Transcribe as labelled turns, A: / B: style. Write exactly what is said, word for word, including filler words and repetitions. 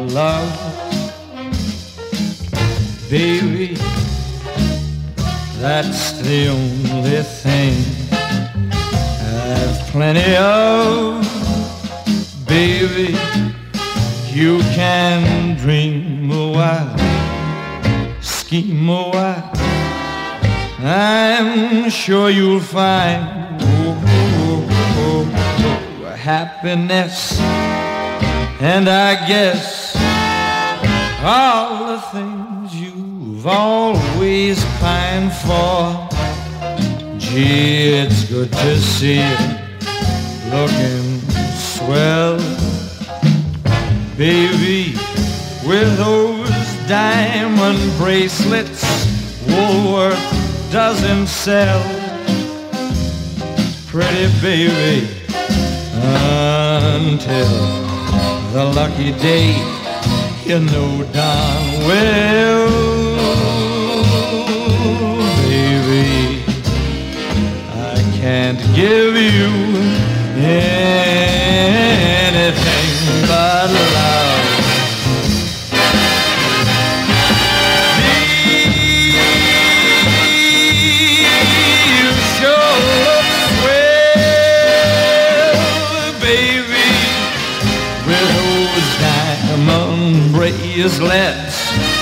A: love. Baby, that's the only thing I've plenty of. Baby, you can dream a while, scheme a while. I'm sure you'll find oh, oh, oh, oh, happiness. And I guess all the things you've always pined for. Gee, it's good to see you looking swell. Baby, with those diamond bracelets Woolworth doesn't sell. Pretty baby, until the lucky day, you know darn well, baby, I can't give you anything but love. You sure look swell, baby, with those diamond bracelets